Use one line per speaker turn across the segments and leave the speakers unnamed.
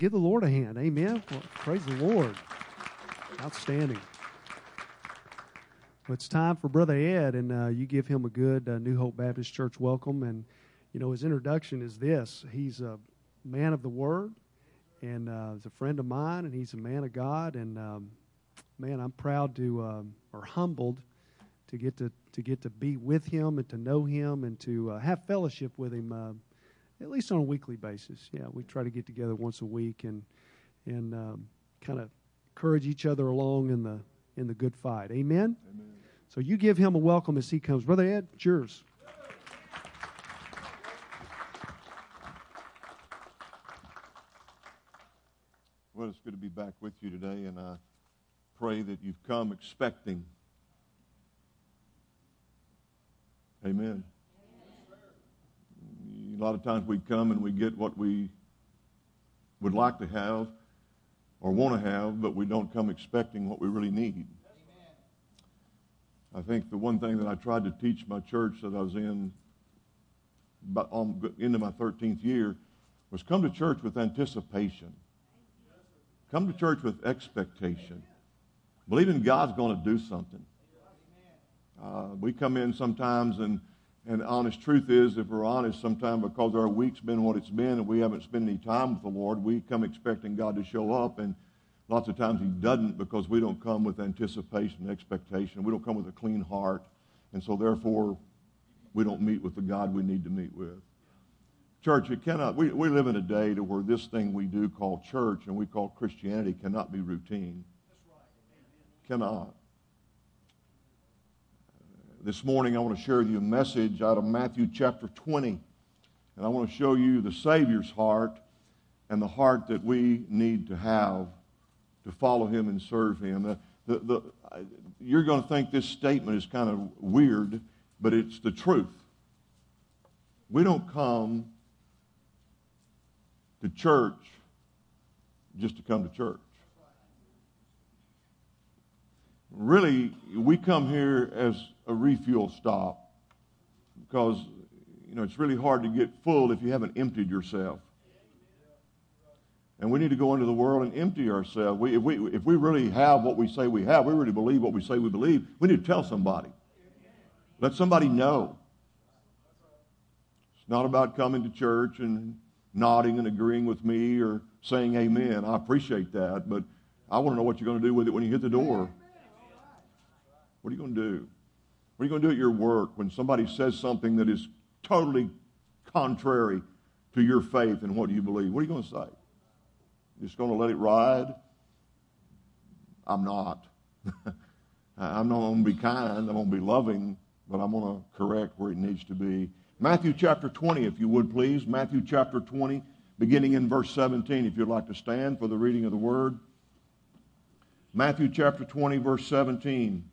Give the Lord a hand. Amen. Well, praise the Lord. Outstanding. Well, it's time for Brother Ed, and you give him a good New Hope Baptist Church welcome. And, you know, his introduction is this. He's a man of the Word, and he's a friend of mine, and he's a man of God. And, man, I'm proud to, or humbled, to get to be with him and to know him and to have fellowship with him at least on a weekly basis. Yeah, we try to get together once a week and kind of encourage each other along in the good fight. Amen? Amen. So you give him a welcome as he comes. Brother Ed, it's yours.
Well, it's good to be back with you today, and I pray that you've come expecting. Amen. A lot of times we come and we get what we would like to have or want to have, but we don't come expecting what we really need. I think the one thing that I tried to teach my church that I was in into my 13th year was come to church with anticipation. Come to church with expectation. Believing God's going to do something. We come in sometimes and the honest truth is, if we're honest, sometimes because our week's been what it's been and we haven't spent any time with the Lord, we come expecting God to show up, and lots of times He doesn't because we don't come with anticipation and expectation. We don't come with a clean heart, and so therefore we don't meet with the God we need to meet with. Church, it cannot. We live in a day to where this thing we do called church and we call Christianity cannot be routine. Cannot. This morning I want to share with you a message out of Matthew chapter 20. And I want to show you the Savior's heart and the heart that we need to have to follow Him and serve Him. You're going to think this statement is kind of weird, but it's the truth. We don't come to church just to come to church. Really, we come here as a refuel stop because, you know, it's really hard to get full if you haven't emptied yourself. And we need to go into the world and empty ourselves. If we really have what we say we have, we really believe what we say we believe, we need to tell somebody. Let somebody know. It's not about coming to church and nodding and agreeing with me or saying amen. I appreciate that, but I want to know what you're going to do with it when you hit the door. What are you going to do? What are you going to do at your work when somebody says something that is totally contrary to your faith and what you believe? What are you going to say? You're just going to let it ride? I'm not. I'm not going to be kind. I'm going to be loving, but I'm going to correct where it needs to be. Matthew chapter 20, if you would please. Matthew chapter 20, beginning in verse 17, if you'd like to stand for the reading of the Word. Matthew chapter 20, verse 17.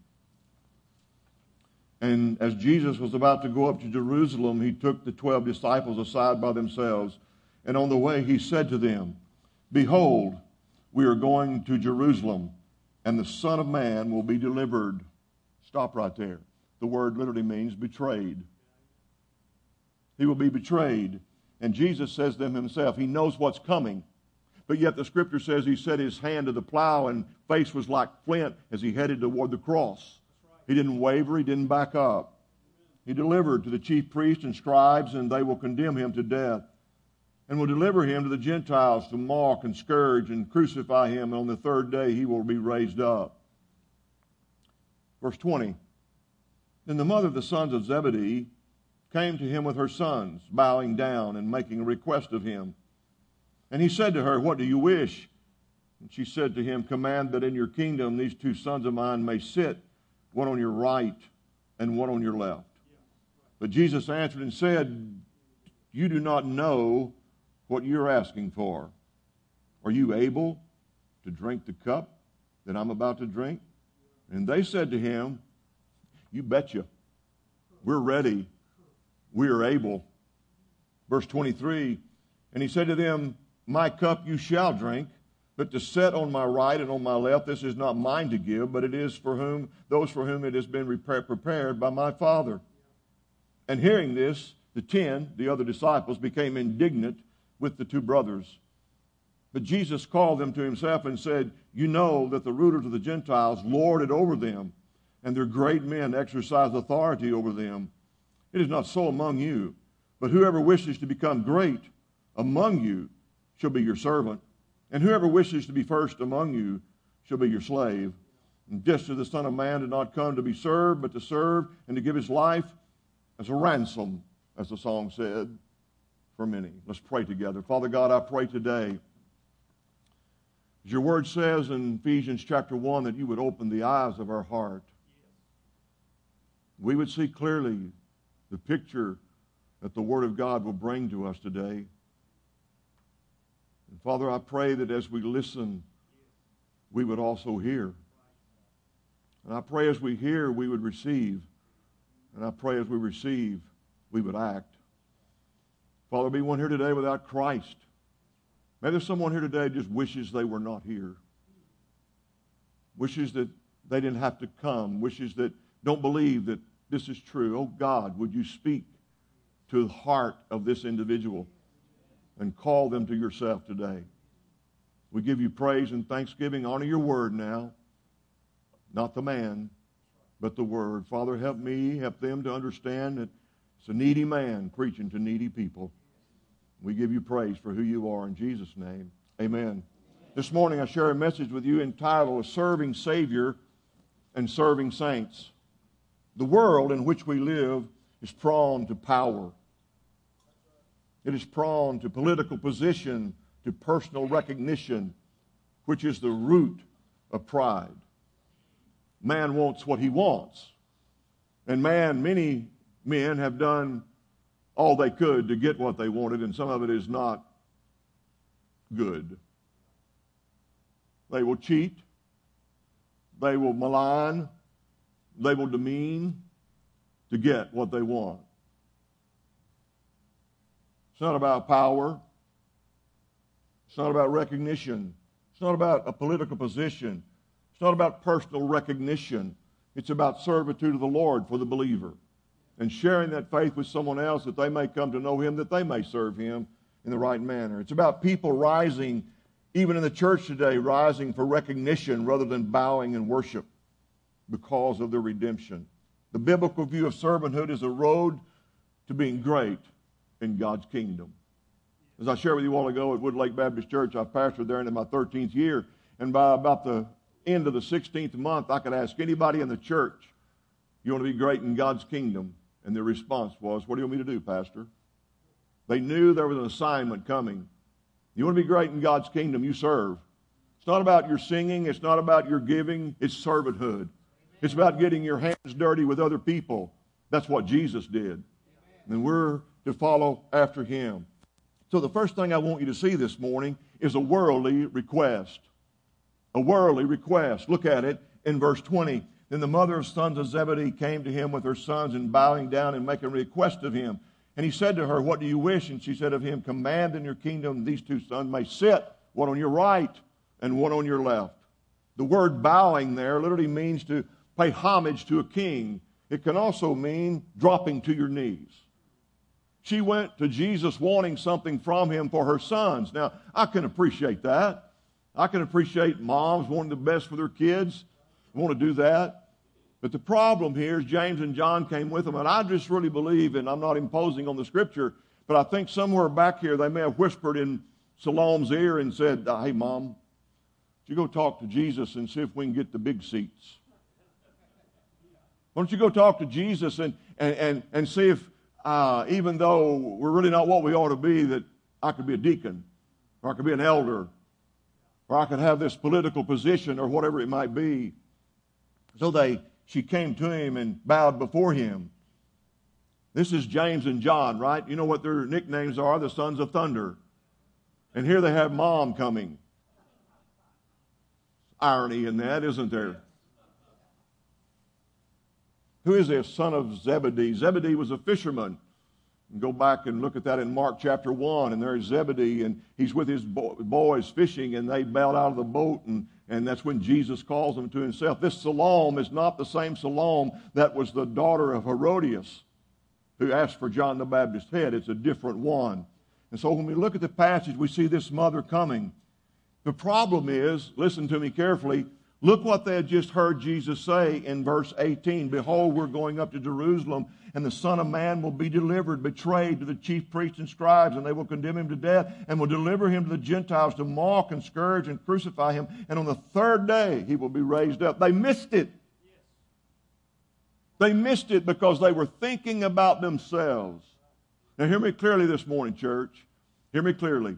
And as Jesus was about to go up to Jerusalem, He took the 12 disciples aside by themselves. And on the way He said to them, Behold, we are going to Jerusalem, and the Son of Man will be delivered. Stop right there. The word literally means betrayed. He will be betrayed. And Jesus says to them Himself, He knows what's coming. But yet the Scripture says He set His hand to the plow and face was like flint as He headed toward the cross. He didn't waver. He didn't back up. He delivered to the chief priests and scribes, and they will condemn Him to death, and will deliver Him to the Gentiles to mock and scourge and crucify Him, and on the third day He will be raised up. Verse 20. Then the mother of the sons of Zebedee came to Him with her sons, bowing down and making a request of Him. And He said to her, What do you wish? And she said to Him, Command that in your kingdom these two sons of mine may sit, one on your right and one on your left. But Jesus answered and said, You do not know what you're asking for. Are you able to drink the cup that I'm about to drink? And they said to Him, You betcha. We're ready. We are able. Verse 23, and He said to them, My cup you shall drink, but to sit on my right and on my left, this is not mine to give, but it is for those for whom it has been prepared by my Father. And hearing this, the 10, the other disciples, became indignant with the two brothers. But Jesus called them to himself and said, you know that the rulers of the Gentiles lord it over them, and their great men exercise authority over them. It is not so among you, but whoever wishes to become great among you shall be your servant, and whoever wishes to be first among you shall be your slave. And just as the Son of Man did not come to be served, but to serve and to give his life as a ransom, as the song said, for many. Let's pray together. Father God, I pray today, as your word says in Ephesians chapter 1, that you would open the eyes of our heart. We would see clearly the picture that the Word of God will bring to us today. And Father, I pray that as we listen, we would also hear. And I pray as we hear, we would receive. And I pray as we receive, we would act. Father, be one here today without Christ. Maybe there's someone here today who just wishes they were not here. Wishes that they didn't have to come. Wishes that don't believe that this is true. Oh God, would you speak to the heart of this individual and call them to yourself today. We give you praise and thanksgiving. Honor your word now. Not the man, but the word. Father, help me, help them to understand that it's a needy man preaching to needy people. We give you praise for who you are in Jesus' name. Amen. This morning I share a message with you entitled Serving Savior and Serving Saints. The world in which we live is prone to power. It is prone to political position, to personal recognition, which is the root of pride. Man wants what he wants. And many men have done all they could to get what they wanted, and some of it is not good. They will cheat. They will malign. They will demean to get what they want. It's not about power. It's not about recognition. It's not about a political position. It's not about personal recognition. It's about servitude of the Lord for the believer and sharing that faith with someone else that they may come to know Him, that they may serve Him in the right manner. It's about people rising, even in the church today, rising for recognition rather than bowing in worship because of their redemption. The biblical view of servanthood is a road to being great in God's kingdom. As I shared with you a while ago at Woodlake Baptist Church, I pastored there in my 13th year, and by about the end of the 16th month, I could ask anybody in the church, you want to be great in God's kingdom? And their response was, what do you want me to do, Pastor? They knew there was an assignment coming. You want to be great in God's kingdom, you serve. It's not about your singing. It's not about your giving. It's servanthood. It's about getting your hands dirty with other people. That's what Jesus did. And we're to follow after Him. So the first thing I want you to see this morning is a worldly request. A worldly request. Look at it in verse 20. Then the mother of sons of Zebedee came to him with her sons, and bowing down and making a request of him. And he said to her, what do you wish? And she said of him, command in your kingdom these two sons may sit, one on your right and one on your left. The word bowing there literally means to pay homage to a king. It can also mean dropping to your knees. She went to Jesus wanting something from him for her sons. Now, I can appreciate that. I can appreciate moms wanting the best for their kids. I want to do that. But the problem here is James and John came with them, and I just really believe, and I'm not imposing on the Scripture, but I think somewhere back here they may have whispered in Salome's ear and said, hey, Mom, you go talk to Jesus and see if we can get the big seats. Why don't you go talk to Jesus and see if, even though we're really not what we ought to be, that I could be a deacon, or I could be an elder, or I could have this political position, or whatever it might be. So she came to him and bowed before him. This is James and John, right? You know what their nicknames are? The sons of thunder. And here they have Mom coming. Irony in that, isn't there? Who is this son of Zebedee? Zebedee was a fisherman. And go back and look at that in Mark chapter 1, and there's Zebedee, and he's with his boys fishing, and they bailed out of the boat, and that's when Jesus calls them to himself. This Salome is not the same Salome that was the daughter of Herodias, who asked for John the Baptist's head. It's a different one. And so when we look at the passage, we see this mother coming, The problem is, listen to me carefully, look what they had just heard Jesus say in verse 18. Behold, we're going up to Jerusalem, and the Son of Man will be delivered, betrayed to the chief priests and scribes, and they will condemn him to death, and will deliver him to the Gentiles to mock and scourge and crucify him. And on the third day he will be raised up. They missed it. They missed it because they were thinking about themselves. Now hear me clearly this morning, church. Hear me clearly.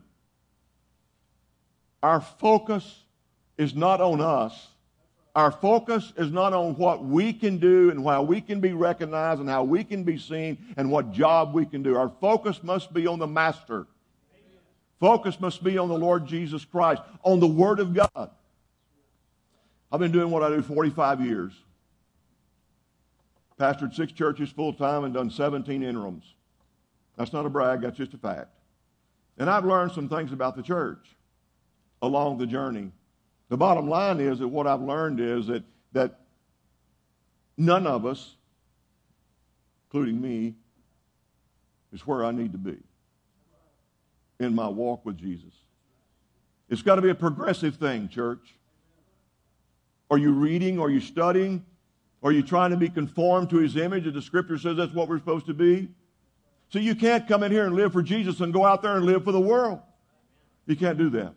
Our focus is not on us. Our focus is not on what we can do and how we can be recognized and how we can be seen and what job we can do. Our focus must be on the Master. Focus must be on the Lord Jesus Christ, on the Word of God. I've been doing what I do 45 years. Pastored 6 churches full-time and done 17 interims. That's not a brag, that's just a fact. And I've learned some things about the church along the journey. The bottom line is that what I've learned is that none of us, including me, is where I need to be in my walk with Jesus. It's got to be a progressive thing, church. Are you reading? Are you studying? Are you trying to be conformed to His image? As the Scripture says that's what we're supposed to be. So you can't come in here and live for Jesus and go out there and live for the world. You can't do that.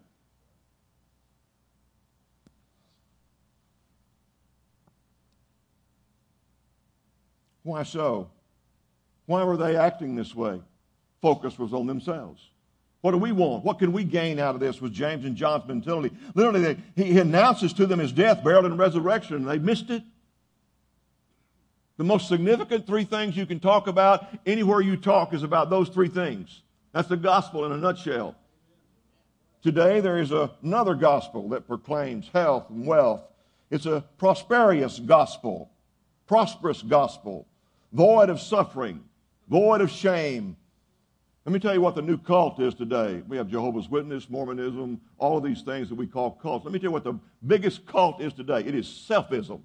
Why so? Why were they acting this way? Focus was on themselves. What do we want? What can we gain out of this? Was James and John's mentality. Literally, he announces to them his death, burial, and resurrection, and they missed it. The most significant 3 things you can talk about anywhere you talk is about those 3 things. That's the gospel in a nutshell. Today there is another gospel that proclaims health and wealth. It's a prosperous gospel, void of suffering, void of shame. Let me tell you what the new cult is today. We have Jehovah's Witness, Mormonism, all of these things that we call cults. Let me tell you what the biggest cult is today. It is selfism.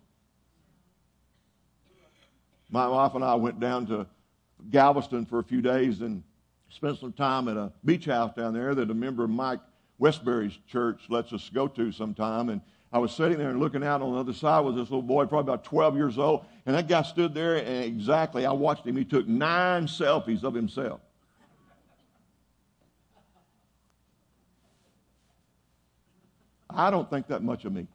My wife and I went down to Galveston for a few days and spent some time at a beach house down there that a member of Mike Westbury's church lets us go to sometime. And I was sitting there and looking out on the other side was this little boy, probably about 12 years old. And that guy stood there and exactly, I watched him. He took 9 selfies of himself. I don't think that much of me.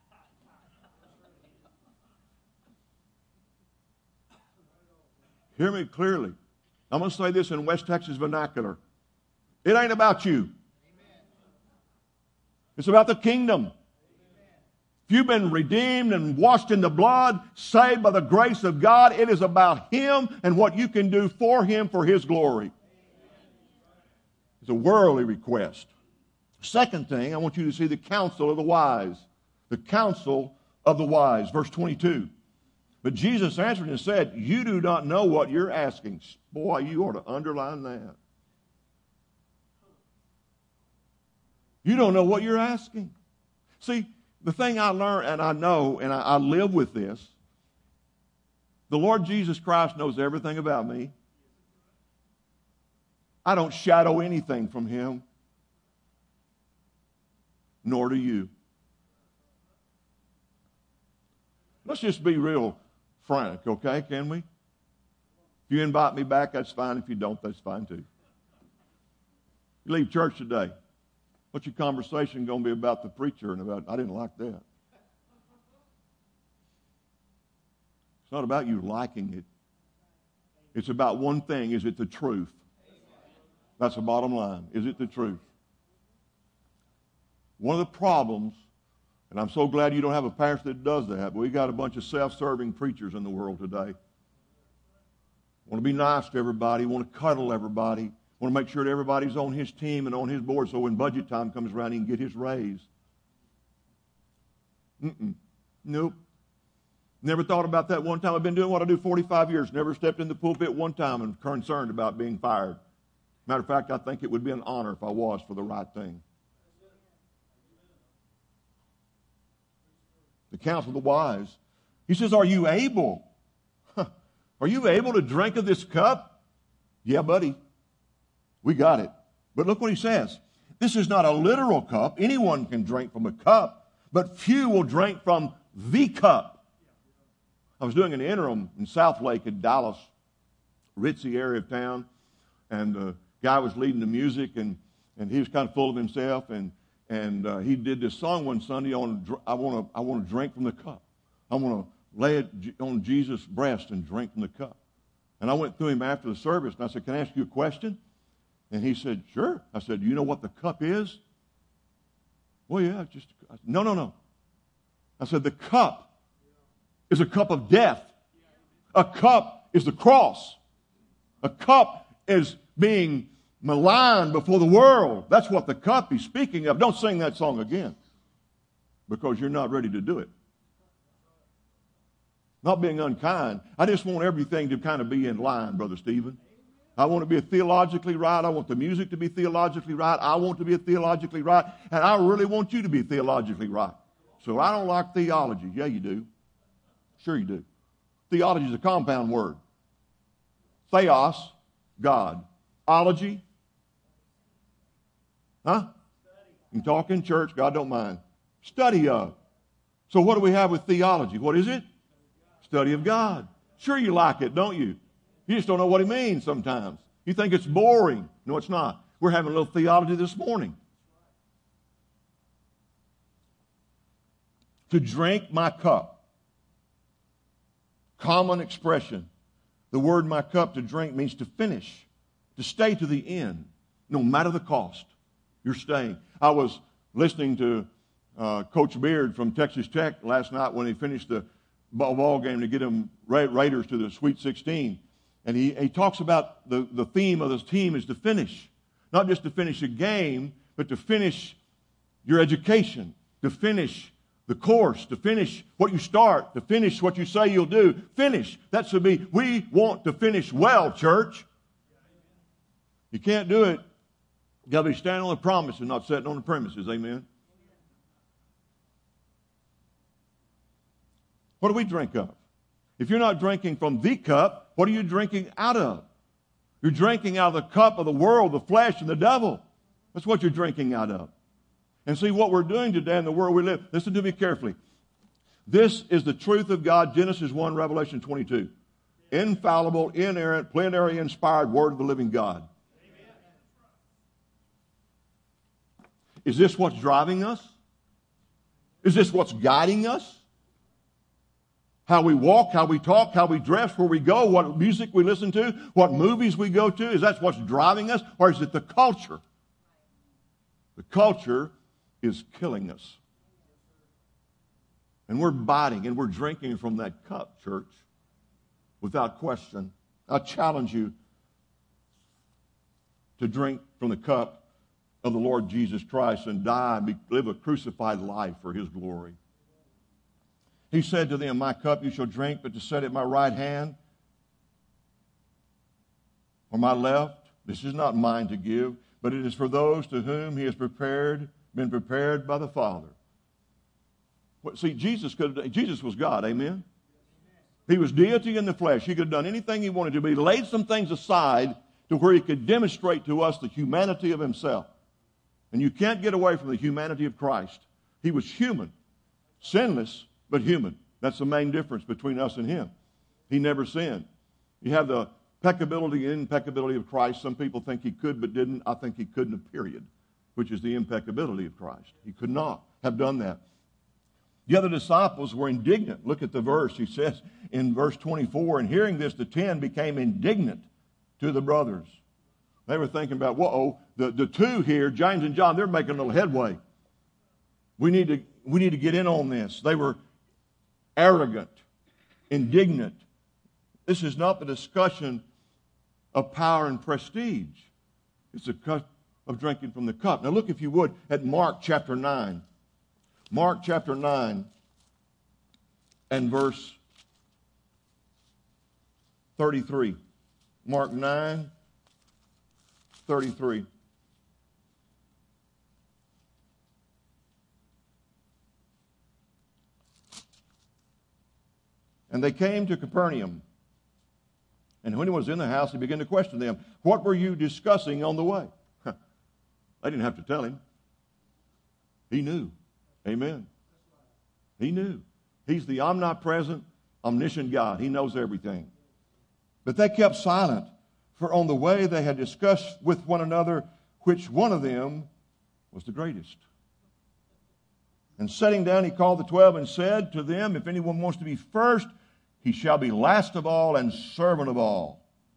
Hear me clearly. I'm going to say this in West Texas vernacular. It ain't about you. It's about the kingdom. If you've been redeemed and washed in the blood, saved by the grace of God, it is about Him and what you can do for Him for His glory. It's a worldly request. Second thing, I want you to see the counsel of the wise. The counsel of the wise. Verse 22. But Jesus answered and said, you do not know what you're asking. Boy, you ought to underline that. You don't know what you're asking. See, the thing I learned, and I know, and I live with this, the Lord Jesus Christ knows everything about me. I don't shadow anything from Him, nor do you. Let's just be real frank, okay, can we? If you invite me back, that's fine. If you don't, that's fine too. You leave church today. What's your conversation going to be about the preacher and about, I didn't like that. It's not about you liking it. It's about one thing. Is it the truth? That's the bottom line. Is it the truth? One of the problems, and I'm so glad you don't have a pastor that does that, but we got a bunch of self-serving preachers in the world today. Want to be nice to everybody, want to cuddle everybody, want to make sure that everybody's on his team and on his board so when budget time comes around he can get his raise. Nope. Never thought about that one time. I've been doing what I do 45 years. Never stepped in the pulpit one time and concerned about being fired. Matter of fact, I think it would be an honor if I was for the right thing. The counsel of the wise. He says, are you able? Are you able to drink of this cup? Yeah, buddy. We got it. But look what he says. This is not a literal cup. Anyone can drink from a cup, but few will drink from the cup. I was doing an interim in South Lake in Dallas, ritzy area of town, and the guy was leading the music, and he was kind of full of himself, and he did this song one Sunday on, I want to drink from the cup. I want to lay it on Jesus' breast and drink from the cup. And I went through him after the service, and I said, can I ask you a question? And he said, sure. I said, do you know what the cup is? Well, yeah, no. I said, the cup is a cup of death. A cup is the cross. A cup is being maligned before the world. That's what the cup he's speaking of. Don't sing that song again, because you're not ready to do it. Not being unkind. I just want everything to kind of be in line, Brother Stephen. I want to be theologically right. I want the music to be theologically right. I want to be theologically right. And I really want you to be theologically right. So I don't like theology. Yeah, you do. Sure you do. Theology is a compound word. Theos, God. Ology? Huh? You can talk in church, God don't mind. Study of. So what do we have with theology? What is it? Study of God. Sure you like it, don't you? You just don't know what it means sometimes. You think it's boring. No, it's not. We're having a little theology this morning. To drink my cup. Common expression. The word my cup, to drink, means to finish. To stay to the end. No matter the cost. You're staying. I was listening to Coach Beard from Texas Tech last night when he finished the ball game to get them Raiders to the Sweet 16. And he talks about the theme of this team is to finish. Not just to finish a game, but to finish your education, to finish the course, to finish what you start, to finish what you say you'll do. Finish. That should be, we want to finish well, church. You can't do it. You've got to be standing on the promise and not sitting on the premises. Amen. What do we drink of? If you're not drinking from the cup, what are you drinking out of? You're drinking out of the cup of the world, the flesh, and the devil. That's what you're drinking out of. And see what we're doing today in the world we live. Listen to me carefully. This is the truth of God, Genesis 1, Revelation 22. Infallible, inerrant, plenary, inspired word of the living God. Is this what's driving us? Is this what's guiding us? How we walk, how we talk, how we dress, where we go, what music we listen to, what movies we go to? Is that what's driving us? Or is it the culture? The culture is killing us. And we're biting and we're drinking from that cup, church, without question. I challenge you to drink from the cup of the Lord Jesus Christ and die and live a crucified life for His glory. He said to them, my cup you shall drink, but to set at my right hand or my left, this is not mine to give, but it is for those to whom He has been prepared by the Father. See, Jesus was God, amen? He was deity in the flesh. He could have done anything He wanted to, but He laid some things aside to where He could demonstrate to us the humanity of Himself. And you can't get away from the humanity of Christ. He was human, sinless, but human. That's the main difference between us and Him. He never sinned. You have the peccability and impeccability of Christ. Some people think He could but didn't. I think He couldn't, period, which is the impeccability of Christ. He could not have done that. The other disciples were indignant. Look at the verse. He says in verse 24, and hearing this, the 10 became indignant to the brothers. They were thinking about, the two here, James and John, they're making a little headway. We need to get in on this. They were arrogant, indignant. This is not the discussion of power and prestige. It's a cup of drinking from the cup. Now look, if you would, at Mark chapter 9. Mark chapter 9 and verse 33. Mark 9, 33. And they came to Capernaum. And when He was in the house, He began to question them. What were you discussing on the way? They didn't have to tell him. He knew. Amen. He knew. He's the omnipresent, omniscient God. He knows everything. But they kept silent, for on the way they had discussed with one another which one of them was the greatest. And sitting down, he called the 12 and said to them, if anyone wants to be first, he shall be last of all and servant of all.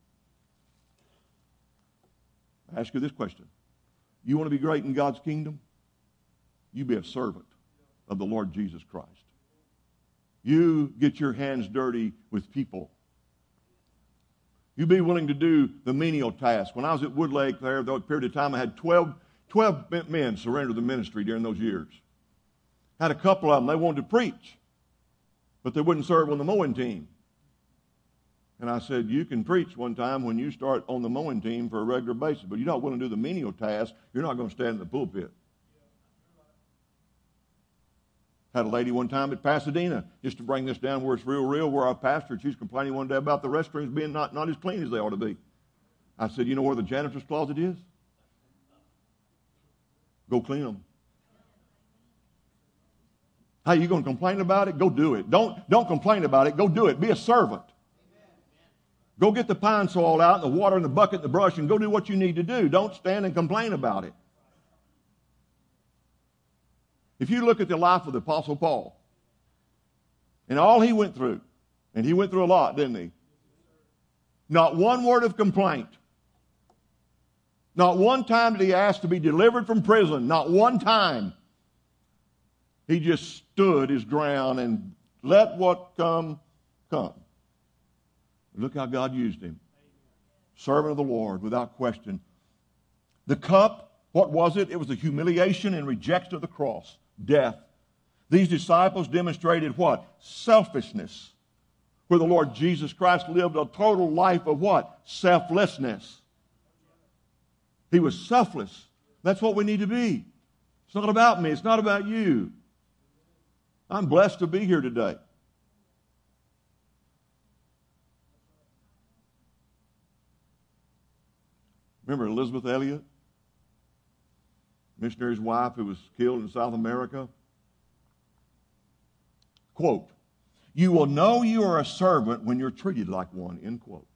I ask you this question. You want to be great in God's kingdom? You be a servant of the Lord Jesus Christ. You get your hands dirty with people. You be willing to do the menial task. When I was at Woodlake there a period of time, I had 12 men surrender the ministry during those years. Had a couple of them, they wanted to preach, but they wouldn't serve on the mowing team. And I said, you can preach one time when you start on the mowing team for a regular basis, but you're not willing to do the menial task, you're not going to stand in the pulpit. Had a lady one time at Pasadena, just to bring this down where it's real, where I pastored. She's complaining one day about the restrooms being not as clean as they ought to be. I said, you know where the janitor's closet is? Go clean them. Hey, you going to complain about it? Go do it. Don't complain about it. Go do it. Be a servant. Go get the pine sol out and the water and the bucket and the brush and go do what you need to do. Don't stand and complain about it. If you look at the life of the Apostle Paul and all he went through, and he went through a lot, didn't he? Not one word of complaint. Not one time did he ask to be delivered from prison. Not one time. He just stood his ground and let what come, come. Look how God used him. Servant of the Lord, without question. The cup, what was it? It was the humiliation and rejection of the cross. Death. These disciples demonstrated what? Selfishness. Where the Lord Jesus Christ lived a total life of what? Selflessness. He was selfless. That's what we need to be. It's not about me. It's not about you. I'm blessed to be here today. Remember Elizabeth Elliot? Missionary's wife who was killed in South America. Quote, you will know you are a servant when you're treated like one, end quote.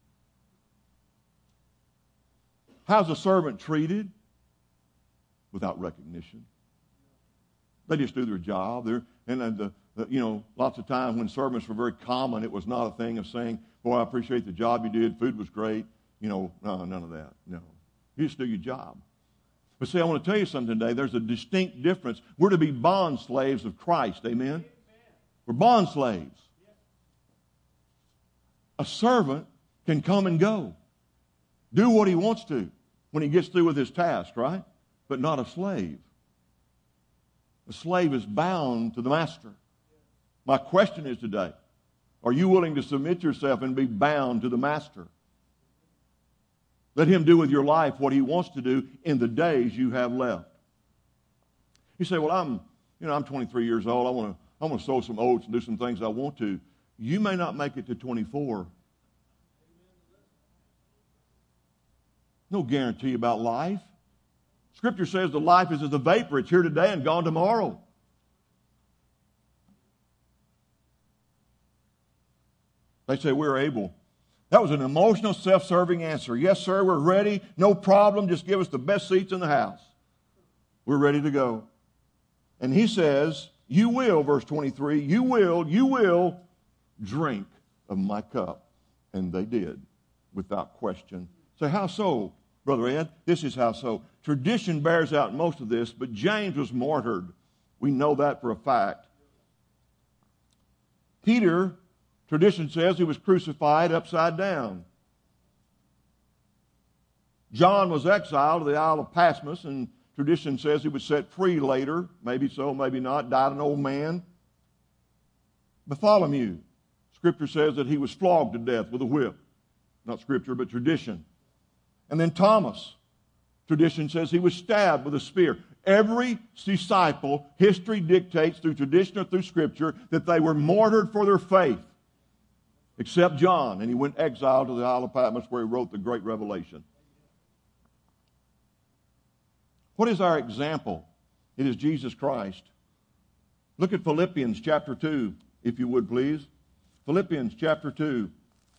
How's a servant treated? Without recognition. They just do their job. Lots of times when servants were very common, it was not a thing of saying, boy, I appreciate the job you did. Food was great. No, none of that. No. You just do your job. But see, I want to tell you something today. There's a distinct difference. We're to be bond slaves of Christ. Amen? We're bond slaves. A servant can come and go. Do what he wants to when he gets through with his task, right? But not a slave. A slave is bound to the master. My question is today, are you willing to submit yourself and be bound to the master? Let him do with your life what he wants to do in the days you have left. You say, well, I'm 23 years old. I want to sow some oats and do some things I want to. You may not make it to 24. No guarantee about life. Scripture says the life is as a vapor. It's here today and gone tomorrow. They say we're able. That was an emotional, self-serving answer. Yes, sir, we're ready. No problem. Just give us the best seats in the house. We're ready to go. And he says, you will, verse 23, you will drink of my cup. And they did, without question. So how so, Brother Ed? This is how so. Tradition bears out most of this, but James was martyred. We know that for a fact. Peter, tradition says he was crucified upside down. John was exiled to the Isle of Patmos, and tradition says he was set free later. Maybe so, maybe not. Died an old man. Bartholomew, Scripture says that he was flogged to death with a whip. Not Scripture, but tradition. And then Thomas, tradition says he was stabbed with a spear. Every disciple, history dictates through tradition or through Scripture that they were martyred for their faith. Except John, and he went exiled to the Isle of Patmos where he wrote the great Revelation. What is our example? It is Jesus Christ. Look at Philippians chapter 2, if you would please. Philippians chapter 2.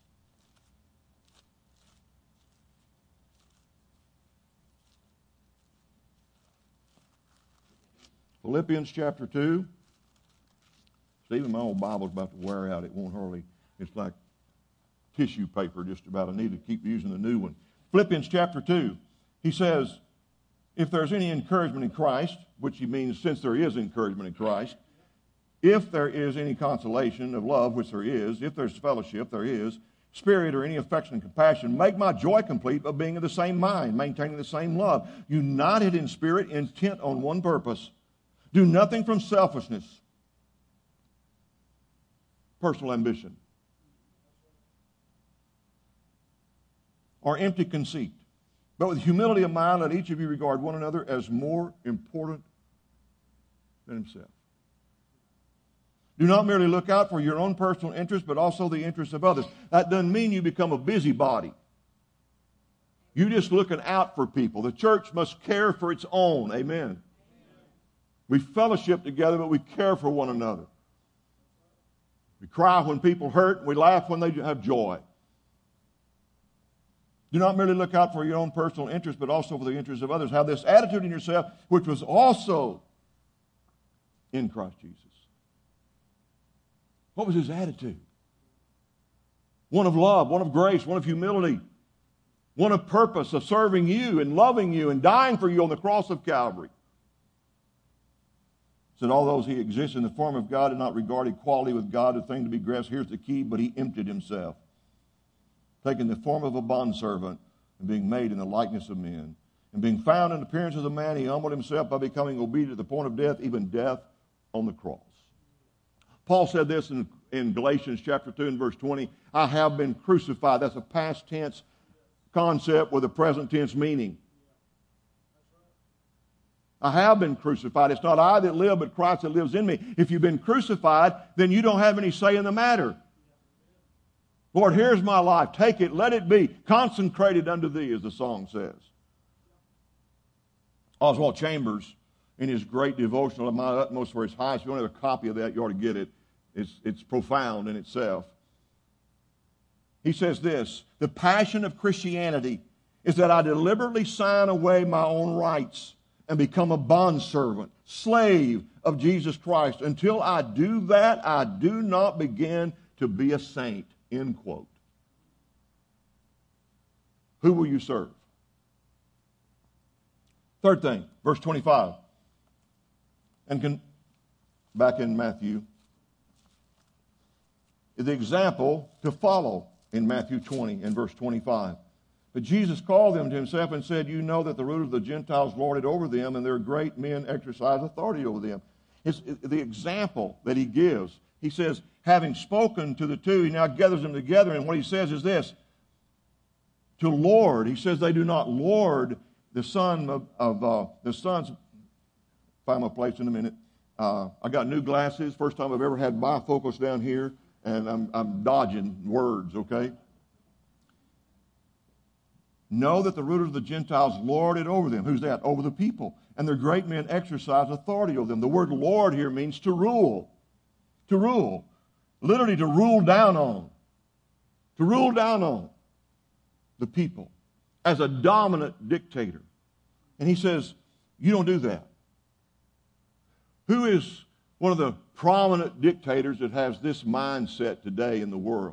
Philippians chapter 2. Stephen, my old Bible's about to wear out. It won't hardly. It's like tissue paper just about. I need to keep using the new one. Philippians chapter 2. He says, if there's any encouragement in Christ, which he means since there is encouragement in Christ, if there is any consolation of love, which there is, if there's fellowship, there is, spirit or any affection and compassion, make my joy complete by being of the same mind, maintaining the same love, united in spirit, intent on one purpose. Do nothing from selfishness, personal ambition, or empty conceit. But with humility of mind, let each of you regard one another as more important than himself. Do not merely look out for your own personal interest, but also the interests of others. That doesn't mean you become a busybody. You're just looking out for people. The church must care for its own. Amen. We fellowship together, but we care for one another. We cry when people hurt, and we laugh when they have joy. Do not merely look out for your own personal interest, but also for the interests of others. Have this attitude in yourself, which was also in Christ Jesus. What was his attitude? One of love, one of grace, one of humility, one of purpose, of serving you and loving you and dying for you on the cross of Calvary. Said all those he exists in the form of God did not regard equality with God a thing to be grasped. Here's the key, but he emptied himself, taking the form of a bondservant and being made in the likeness of men. And being found in appearance as a man, he humbled himself by becoming obedient to the point of death, even death on the cross. Paul said this in Galatians chapter 2 and verse 20, I have been crucified. That's a past tense concept with a present tense meaning. I have been crucified. It's not I that live, but Christ that lives in me. If you've been crucified, then you don't have any say in the matter. Lord, here's my life. Take it. Let it be consecrated unto thee, as the song says. Oswald Chambers, in his great devotional, At My Utmost for His Highest, if you want to have a copy of that, you ought to get it. It's profound in itself. He says this, the passion of Christianity is that I deliberately sign away my own rights and become a bondservant, slave of Jesus Christ. Until I do that, I do not begin to be a saint, end quote. Who will you serve? Third thing, verse 25. And back in Matthew, the example to follow in Matthew 20 and verse 25. But Jesus called them to himself and said, you know that the rulers of the Gentiles lord it over them, and their great men exercise authority over them. It's the example that he gives. He says, having spoken to the two, he now gathers them together, and what he says is this, to lord. He says they do not lord the son of the sons. Find my place in a minute. I got new glasses. First time I've ever had bifocals down here, and I'm dodging words, okay? Know that the rulers of the Gentiles lord it over them. Who's that? Over the people. And their great men exercise authority over them. The word lord here means to rule. To rule. Literally to rule down on. To rule down on the people as a dominant dictator. And he says, you don't do that. Who is one of the prominent dictators that has this mindset today in the world?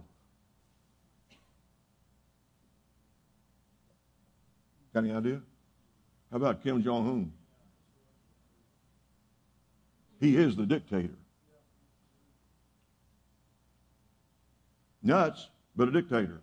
Got any idea? How about Kim Jong-un? He is the dictator. Nuts, but a dictator.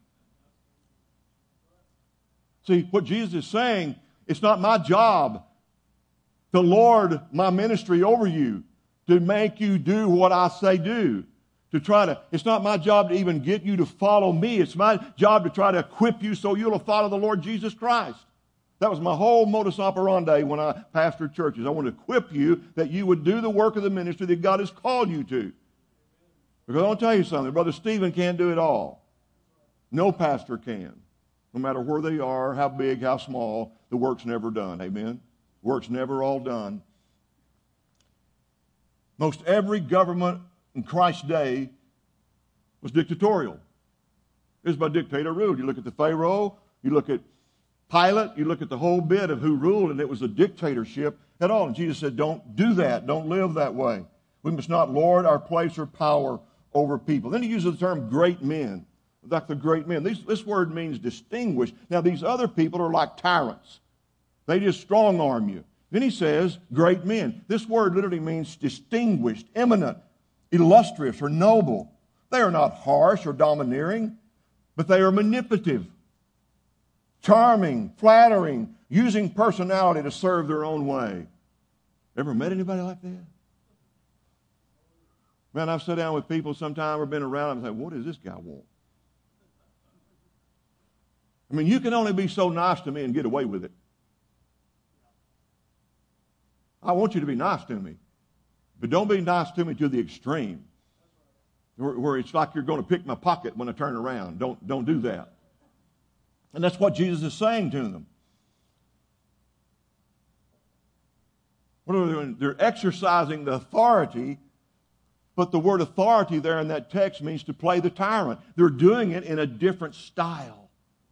See, what Jesus is saying, it's not my job to lord my ministry over you, to make you do what I say do. It's not my job to even get you to follow me. It's my job to try to equip you so you'll follow the Lord Jesus Christ. That was my whole modus operandi when I pastored churches. I want to equip you that you would do the work of the ministry that God has called you to. Because I want to tell you something. Brother Stephen can't do it all. No pastor can. No matter where they are, how big, how small, the work's never done. Amen? Work's never all done. Most every government in Christ's day was dictatorial. It was by dictator rule. You look at the Pharaoh, you look at Pilate, you look at the whole bit of who ruled, and it was a dictatorship at all. And Jesus said, don't do that. Don't live that way. We must not lord our place or power over people. Then he uses the term great men. Like the great men. This word means distinguished. Now, these other people are like tyrants. They just strong-arm you. Then he says, great men. This word literally means distinguished, eminent, illustrious, or noble. They are not harsh or domineering, but they are manipulative, charming, flattering, using personality to serve their own way. Ever met anybody like that? Man, I've sat down with people sometime or been around and say, what does this guy want? I mean, you can only be so nice to me and get away with it. I want you to be nice to me, but don't be nice to me to the extreme, where it's like you're going to pick my pocket when I turn around. Don't do that. And that's what Jesus is saying to them. What are they doing? They're exercising the authority, but the word authority there in that text means to play the tyrant. They're doing it in a different style.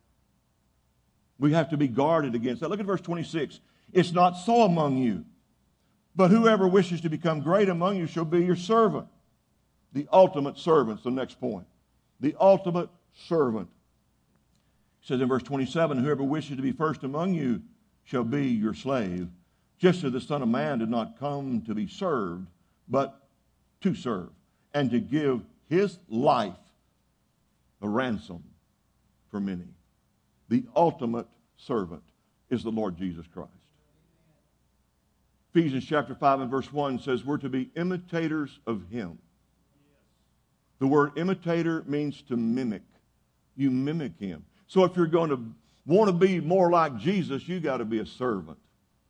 We have to be guarded against that. Look at verse 26. It's not so among you, but whoever wishes to become great among you shall be your servant. The ultimate servant's the next point. The ultimate servant. It says in verse 27, whoever wishes to be first among you shall be your slave, just as the Son of Man did not come to be served, but to serve, and to give his life a ransom for many. The ultimate servant is the Lord Jesus Christ. Ephesians chapter 5 and verse 1 says we're to be imitators of him. The word imitator means to mimic. You mimic him. So if you're going to want to be more like Jesus, you got to be a servant.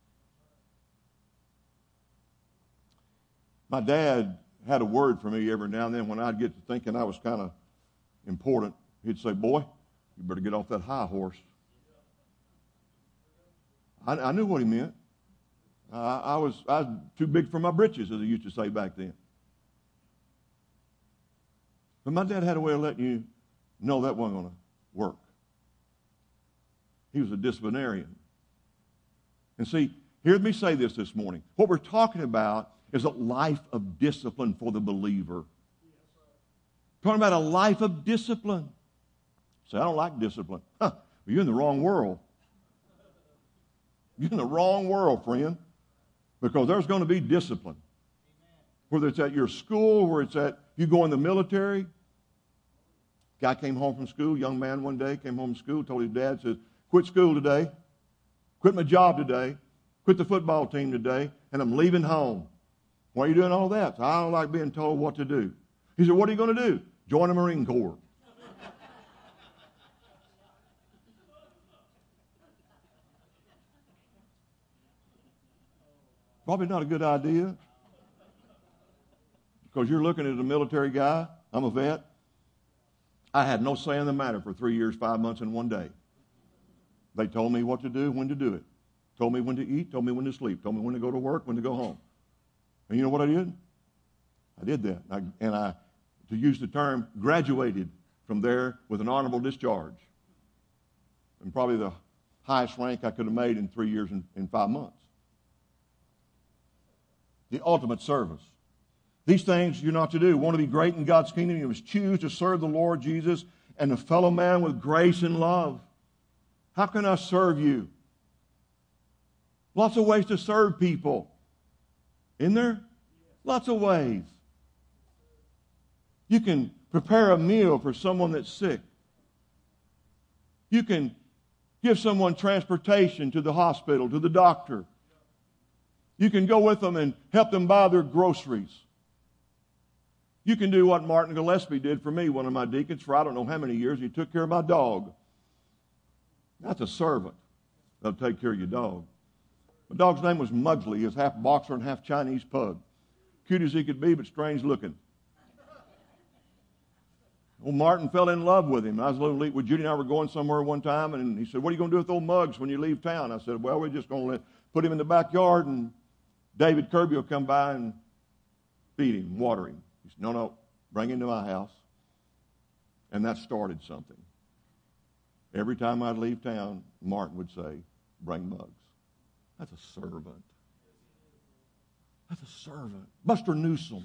My dad had a word for me every now and then when I'd get to thinking I was kind of important. He'd say, boy, you better get off that high horse. I knew what he meant. I was too big for my britches, as he used to say back then. But my dad had a way of letting you know that wasn't going to work. He was a disciplinarian. And see, hear me say this morning. What we're talking about is a life of discipline for the believer. Talking about a life of discipline. Say, I don't like discipline. Huh, you're in the wrong world. You're in the wrong world, friend. Because there's going to be discipline. Whether it's at your school, whether it's at you go in the military. Guy came home from school, young man one day, came home from school, told his dad, says, quit school today, quit my job today, quit the football team today, and I'm leaving home. Why are you doing all that? So, I don't like being told what to do. He said, what are you going to do? Join the Marine Corps. Probably not a good idea. Because you're looking at a military guy. I'm a vet. I had no say in the matter for 3 years, 5 months, and 1 day. They told me what to do, when to do it. Told me when to eat, told me when to sleep, told me when to go to work, when to go home. And you know what I did? I did that. I, to use the term, graduated from there with an honorable discharge. And probably the highest rank I could have made in 3 years and 5 months. The ultimate service. These things you're not to do. Want to be great in God's kingdom, you must choose to serve the Lord Jesus and a fellow man with grace and love. How can I serve you? Lots of ways to serve people. Isn't there? Lots of ways. You can prepare a meal for someone that's sick. You can give someone transportation to the hospital, to the doctor. You can go with them and help them buy their groceries. You can do what Martin Gillespie did for me, one of my deacons, for I don't know how many years. He took care of my dog. That's a servant that'll take care of your dog. My dog's name was Mugsley. He was half boxer and half Chinese pug. Cute as he could be, but strange looking. Old Martin fell in love with him. I was a little Judy and I were going somewhere one time, and he said, what are you going to do with old Muggs when you leave town? I said, well, we're just going to put him in the backyard, and David Kirby will come by and feed him, water him. He said, no, bring him to my house. And that started something. Every time I'd leave town, Martin would say, bring mugs. That's a servant. That's a servant. Buster Newsom.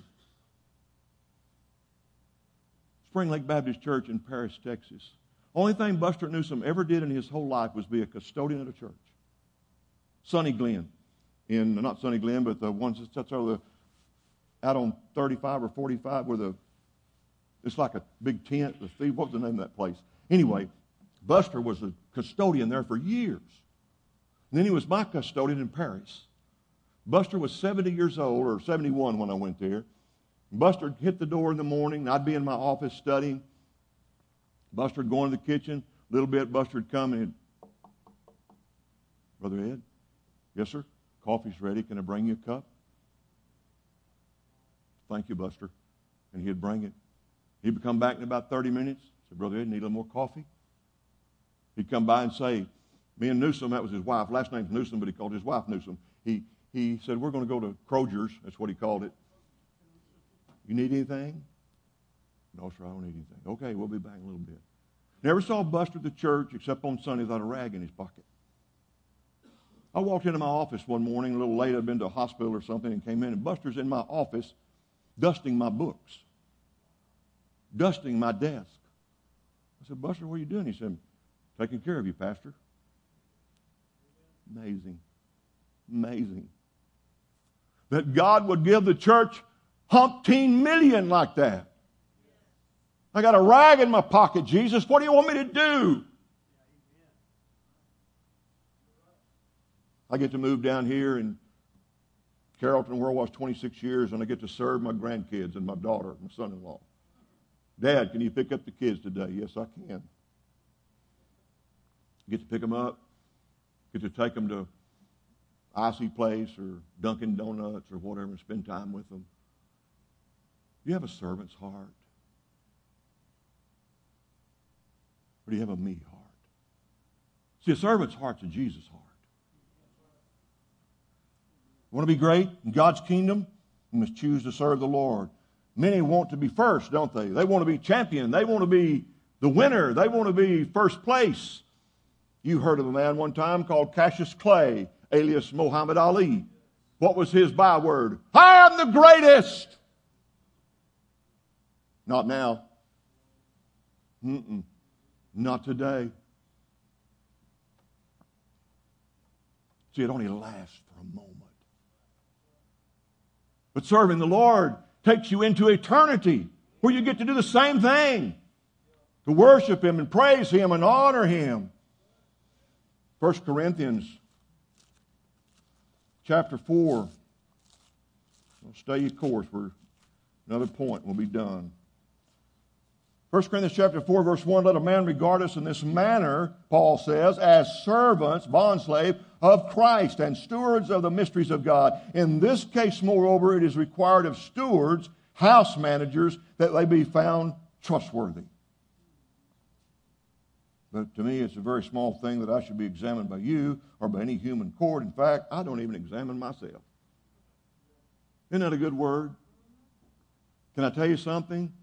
Spring Lake Baptist Church in Paris, Texas. Only thing Buster Newsom ever did in his whole life was be a custodian at a church. Sunny Glen. Not Sunny Glen, but the ones that's out on 35 or 45 where it's like a big tent. What's the name of that place? Anyway, Buster was a custodian there for years. And then he was my custodian in Paris. Buster was 70 years old, or 71 when I went there. Buster would hit the door in the morning, and I'd be in my office studying. Buster would go into the kitchen. A little bit, Buster would come and Brother Ed? Yes, sir? Coffee's ready. Can I bring you a cup? Thank you, Buster. And he'd bring it. He'd come back in about 30 minutes. Say, Brother Ed, need a little more coffee? He'd come by and say, me and Newsom, that was his wife. Last name's Newsom, but he called his wife Newsom. He said, we're going to go to Kroger's. That's what he called it. You need anything? No, sir, I don't need anything. Okay, we'll be back in a little bit. Never saw Buster at the church except on Sunday without a rag in his pocket. I walked into my office one morning, a little late. I'd been to a hospital or something and came in, and Buster's in my office dusting my books, dusting my desk. I said, Buster, what are you doing? He said, taking care of you, Pastor. Amazing. Amazing. That God would give the church $100 million like that. I got a rag in my pocket, Jesus. What do you want me to do? I get to move down here in Carrollton, where I was 26 years, and I get to serve my grandkids and my daughter, my son-in-law. Dad, can you pick up the kids today? Yes, I can. Get to pick them up. Get to take them to Icy Place or Dunkin' Donuts or whatever and spend time with them. Do you have a servant's heart? Or do you have a me heart? See, a servant's heart's a Jesus heart. Want to be great in God's kingdom? You must choose to serve the Lord. Many want to be first, don't they? They want to be champion. They want to be the winner. They want to be first place. You heard of a man one time called Cassius Clay, alias Muhammad Ali. What was his byword? I am the greatest. Not now. Not today. See, it only lasts for a moment. But serving the Lord takes you into eternity, where you get to do the same thing, to worship Him and praise Him and honor Him. 1 Corinthians chapter 4. Stay your course. Another point will be done. 1 Corinthians chapter 4, verse 1, let a man regard us in this manner, Paul says, as servants, bondslave of Christ and stewards of the mysteries of God. In this case, moreover, it is required of stewards, house managers, that they be found trustworthy. But to me, it's a very small thing that I should be examined by you or by any human court. In fact, I don't even examine myself. Isn't that a good word? Can I tell you something?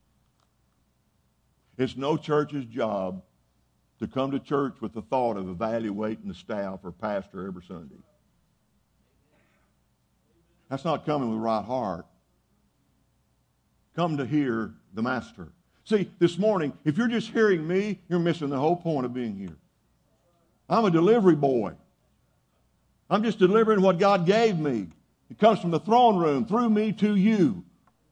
It's no church's job to come to church with the thought of evaluating the staff or pastor every Sunday. That's not coming with the right heart. Come to hear the Master. See, this morning, if you're just hearing me, you're missing the whole point of being here. I'm a delivery boy. I'm just delivering what God gave me. It comes from the throne room through me to you.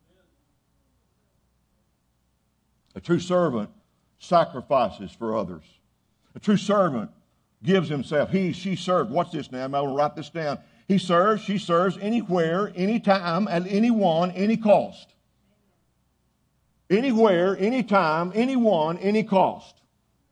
A true servant sacrifices for others. A true servant gives himself. She served. Watch this now. I'm going to write this down. He serves, she serves anywhere, anytime, at anyone, any cost. Anywhere, anytime, anyone, any cost.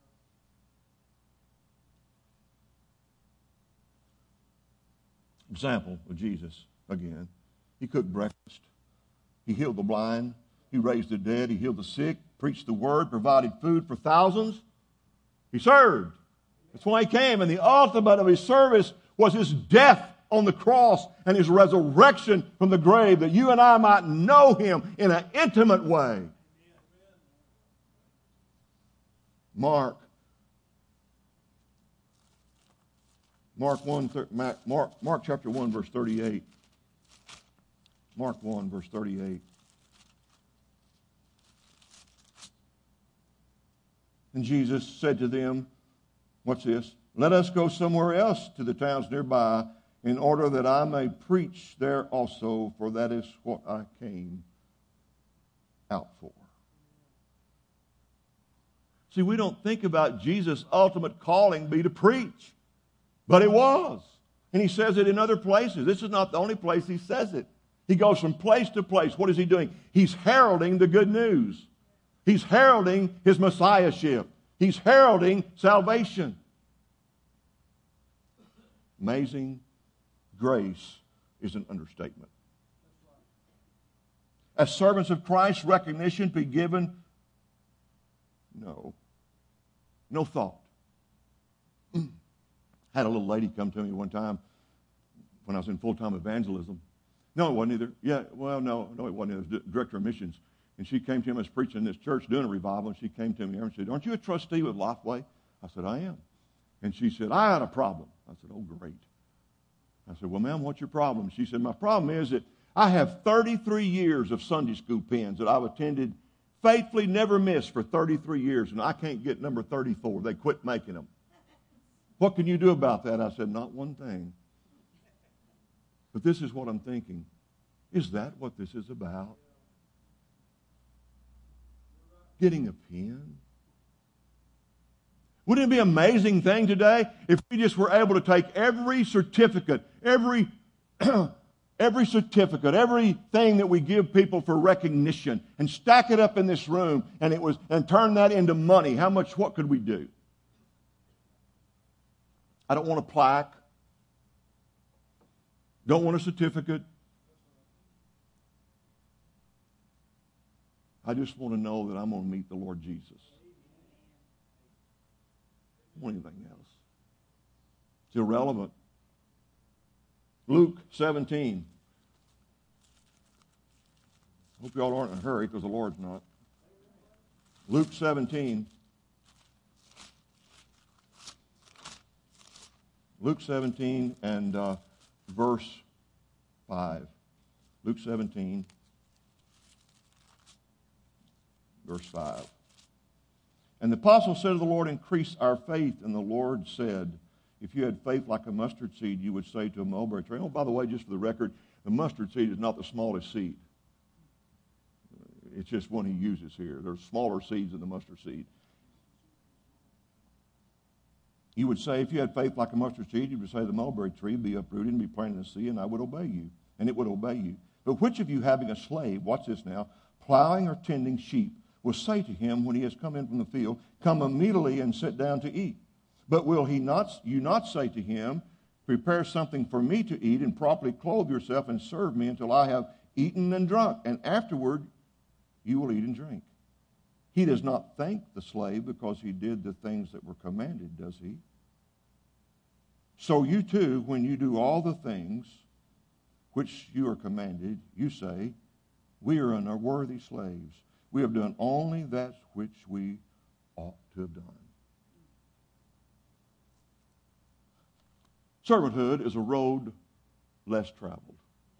Example of Jesus again. He cooked breakfast. He healed the blind. He raised the dead. He healed the sick. Preached the word. Provided food for thousands. He served. That's why He came. And the ultimate of His service was his death on the cross and his resurrection from the grave, that you and I might know him in an intimate way. Mark chapter 1, verse 38. Mark 1, verse 38. And Jesus said to them, what's this? Let us go somewhere else to the towns nearby, in order that I may preach there also, for that is what I came out for. See, we don't think about Jesus' ultimate calling be to preach, but it was. And he says it in other places. This is not the only place he says it. He goes from place to place. What is he doing? He's heralding the good news. He's heralding his messiahship. He's heralding salvation. Amazing grace is an understatement. As servants of Christ, recognition be given? No. No thought. I had a little lady come to me one time when I was in full-time evangelism. No, it wasn't either. Yeah, well, no, it wasn't. It was director of missions. And she came to him. I was preaching in this church doing a revival, and she came to me and said, aren't you a trustee with Lifeway? I said, I am. And she said, I had a problem. I said, oh, great. I said, well, ma'am, what's your problem? She said, my problem is that I have 33 years of Sunday school pens that I've attended faithfully, never missed for 33 years, and I can't get number 34. They quit making them. What can you do about that? I said, not one thing. But this is what I'm thinking. Is that what this is about? Getting a pen? Wouldn't it be an amazing thing today if we just were able to take every certificate, everything that we give people for recognition and stack it up in this room and turn that into money? What could we do? I don't want a plaque. Don't want a certificate. I just want to know that I'm going to meet the Lord Jesus. I don't want anything else. It's irrelevant. Luke 17. I hope you all aren't in a hurry because the Lord's not. Luke 17. Luke 17 and verse 5. Luke 17, verse 5. And the apostle said to the Lord, increase our faith. And the Lord said, if you had faith like a mustard seed, you would say to a mulberry tree. Oh, by the way, just for the record, the mustard seed is not the smallest seed. It's just one he uses here. There's smaller seeds in the mustard seed. You would say, if you had faith like a mustard seed, you would say the mulberry tree, be uprooted and be planted in the sea, and I would obey you, and it would obey you. But which of you having a slave, watch this now, plowing or tending sheep, will say to him when he has come in from the field, come immediately and sit down to eat? But will you not say to him, prepare something for me to eat, and properly clothe yourself and serve me until I have eaten and drunk, and afterward you will eat and drink? He does not thank the slave because he did the things that were commanded, does he? So you too, when you do all the things which you are commanded, you say, we are unworthy slaves. We have done only that which we ought to have done. Servanthood is a road less traveled.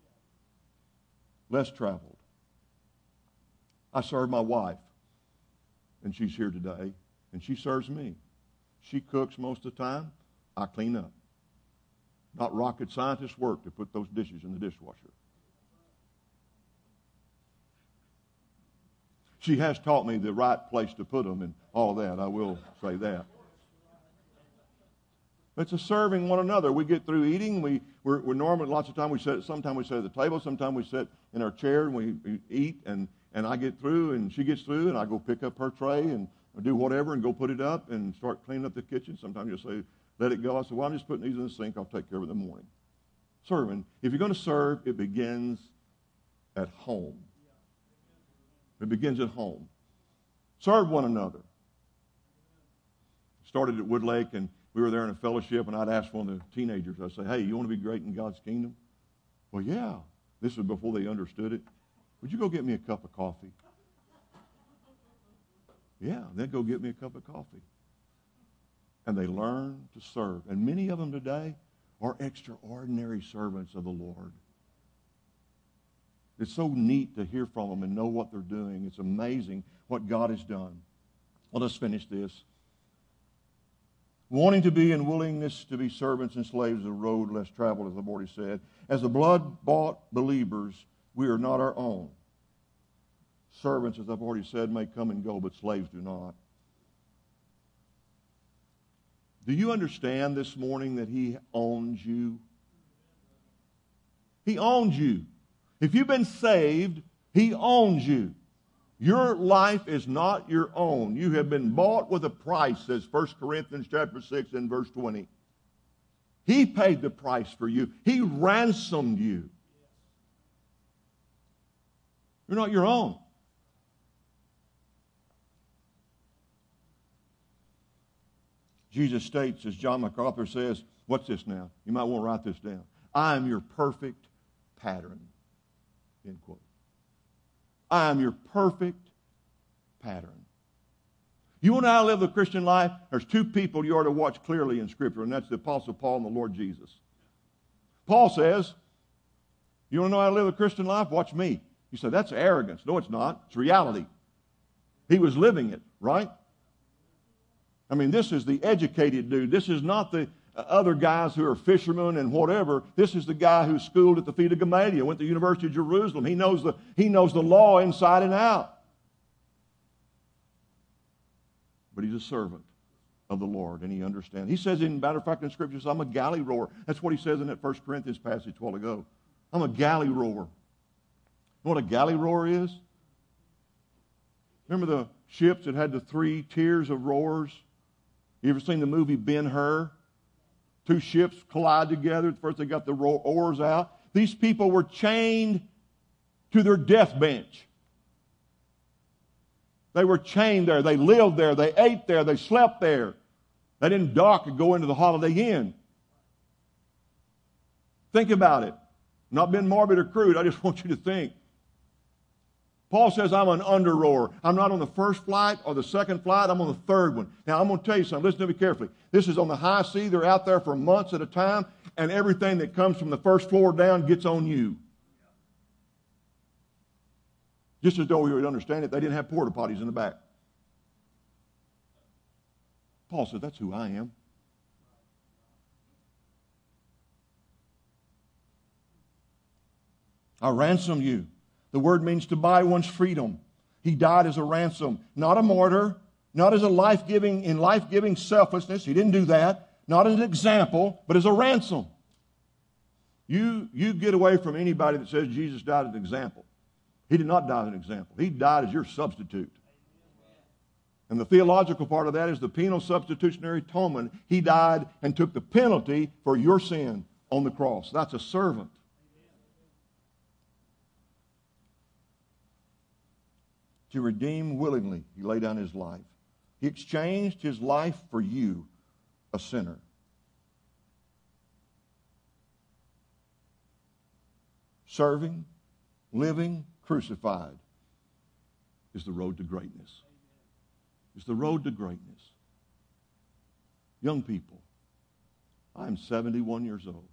Less traveled. I serve my wife, and she's here today, and she serves me. She cooks most of the time. I clean up. Not rocket scientist work to put those dishes in the dishwasher. She has taught me the right place to put them and all that. I will say that. It's a serving one another. We get through eating. We're normally, lots of times we sit at the table. Sometimes we sit in our chair and we eat. And I get through and she gets through and I go pick up her tray and do whatever and go put it up and start cleaning up the kitchen. Sometimes you'll say, let it go. I said, well, I'm just putting these in the sink. I'll take care of it in the morning. Serving. If you're going to serve, it begins at home. It begins at home. Serve one another. Started at Woodlake, and we were there in a fellowship, and I'd ask one of the teenagers, I'd say, hey, you want to be great in God's kingdom? Well, yeah. This was before they understood it. Would you go get me a cup of coffee? Yeah, they'd go get me a cup of coffee. And they learn to serve. And many of them today are extraordinary servants of the Lord. It's so neat to hear from them and know what they're doing. It's amazing what God has done. Well, let's finish this. Wanting to be and willingness to be servants and slaves of the road less traveled, as I've already said. As the blood-bought believers, we are not our own. Servants, as I've already said, may come and go, but slaves do not. Do you understand this morning that He owns you? He owns you. If you've been saved, He owns you. Your life is not your own. You have been bought with a price, says 1 Corinthians chapter 6 and verse 20. He paid the price for you. He ransomed you. You're not your own. Jesus states, as John MacArthur says, what's this now? You might want to write this down. I am your perfect pattern. End quote. I am your perfect pattern. You want to how to live the Christian life? There's two people you ought to watch clearly in Scripture, and that's the Apostle Paul and the Lord Jesus. Paul says, you want to know how to live the Christian life? Watch me. You say, that's arrogance. No, it's not. It's reality. He was living it, right? I mean, this is the educated dude. This is not the other guys who are fishermen and whatever. This is the guy who's schooled at the feet of Gamaliel, went to the University of Jerusalem. He knows the law inside and out. But he's a servant of the Lord, and he understands. He says, in matter of fact, in Scripture, I'm a galley rower. That's what he says in that 1 Corinthians passage a while ago. I'm a galley rower. You know what a galley rower is? Remember the ships that had the 3 tiers of rowers? You ever seen the movie Ben-Hur? 2 ships collide together. First they got the oars out. These people were chained to their death bench. They were chained there. They lived there. They ate there. They slept there. They didn't dock and go into the Holiday Inn. Think about it. Not being morbid or crude, I just want you to think. Paul says, I'm an under rower. I'm not on the first flight or the second flight. I'm on the third one. Now, I'm going to tell you something. Listen to me carefully. This is on the high sea. They're out there for months at a time, and everything that comes from the first floor down gets on you. Just as though we would understand it, they didn't have porta potties in the back. Paul says, that's who I am. I ransom you. The word means to buy one's freedom. He died as a ransom, not a martyr, not as a life-giving selflessness. He didn't do that. Not as an example, but as a ransom. You get away from anybody that says Jesus died as an example. He did not die as an example. He died as your substitute. And the theological part of that is the penal substitutionary atonement. He died and took the penalty for your sin on the cross. That's a servant. To redeem willingly, he laid down his life. He exchanged his life for you, a sinner. Serving, living, crucified is the road to greatness. It's the road to greatness. Young people, I'm 71 years old.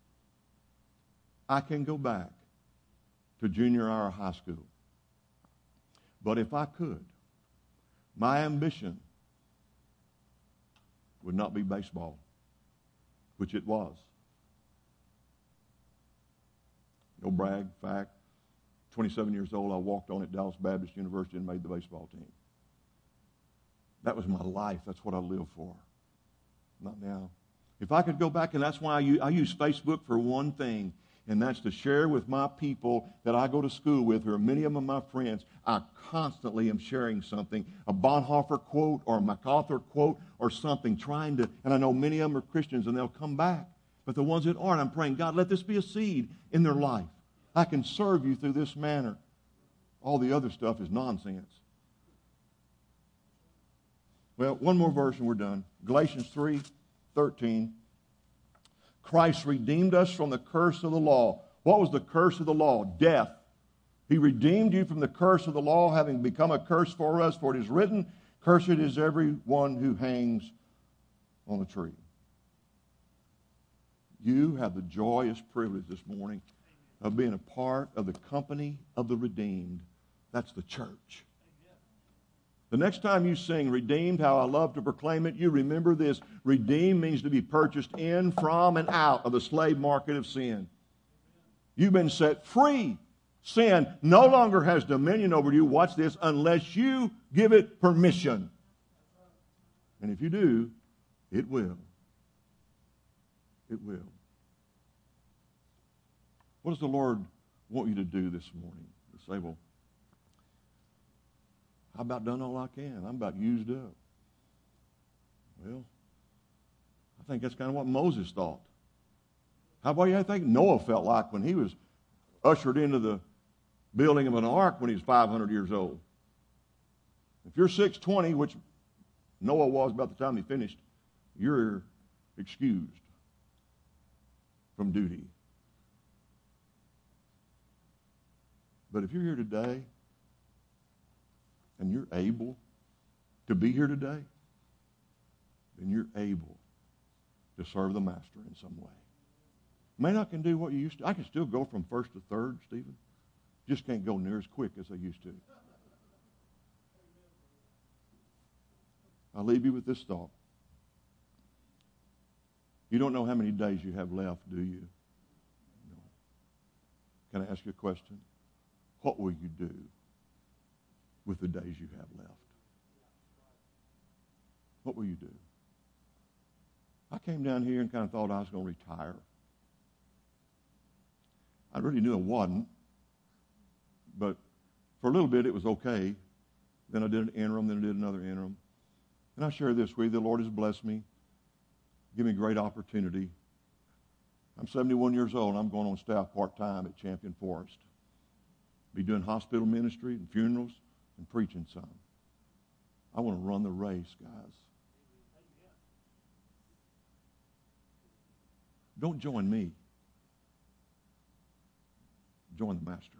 I can go back to junior hour high school. But if I could, my ambition would not be baseball, which it was. No brag, fact. 27 years old, I walked on at Dallas Baptist University and made the baseball team. That was my life. That's what I live for. Not now. If I could go back, and that's why I use Facebook for one thing, and that's to share with my people that I go to school with, who are many of them my friends. I constantly am sharing something, a Bonhoeffer quote or a MacArthur quote or something, trying to, and I know many of them are Christians and they'll come back. But the ones that aren't, I'm praying, God, let this be a seed in their life. I can serve you through this manner. All the other stuff is nonsense. Well, one more verse and we're done. Galatians 3, 13. Christ redeemed us from the curse of the law. What was the curse of the law? Death. He redeemed you from the curse of the law, having become a curse for us, for it is written, cursed is everyone who hangs on the tree. You have the joyous privilege this morning of being a part of the company of the redeemed. That's the church. The next time you sing redeemed, how I love to proclaim it, you remember this. Redeemed means to be purchased in, from, and out of the slave market of sin. You've been set free. Sin no longer has dominion over you, watch this, unless you give it permission. And if you do, it will. It will. What does the Lord want you to do this morning? To say, well, I about done all I can. I'm about used up. Well, I think that's kind of what Moses thought. How about you think Noah felt like when he was ushered into the building of an ark when he was 500 years old? If you're 620, which Noah was about the time he finished, you're excused from duty. But if you're here today and you're able to be here today, then you're able to serve the Master in some way. May not can do what you used to. I can still go from first to third, Stephen. Just can't go near as quick as I used to. I'll leave you with this thought. You don't know how many days you have left, do you? No. Can I ask you a question? What will you do with the days you have left? What will you do? I came down here and kind of thought I was going to retire. I really knew I wasn't, but for a little bit it was okay. Then I did an interim, then I did another interim. And I share this with you. The Lord has blessed me, give me great opportunity. I'm 71 years old, and I'm going on staff part-time at Champion Forest. Be doing hospital ministry and funerals and preaching some. I want to run the race, guys. Don't join me. Join the Master.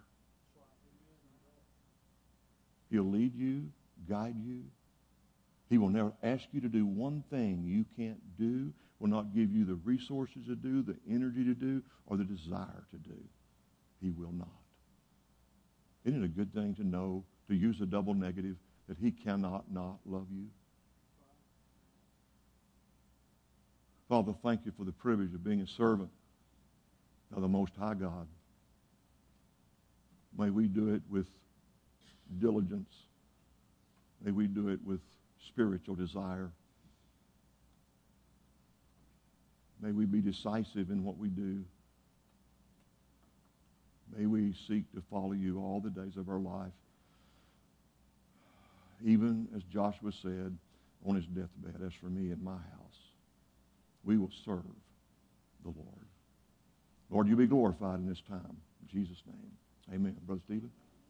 He'll lead you, guide you. He will never ask you to do one thing you can't do, will not give you the resources to do, the energy to do, or the desire to do. He will not. Isn't it a good thing to know, to use a double negative, that he cannot not love you? Father, thank you for the privilege of being a servant of the Most High God. May we do it with diligence. May we do it with spiritual desire. May we be decisive in what we do. May we seek to follow you all the days of our life. Even as Joshua said on his deathbed, as for me and my house, we will serve the Lord. Lord, you be glorified in this time. In Jesus' name, amen. Brother Stephen?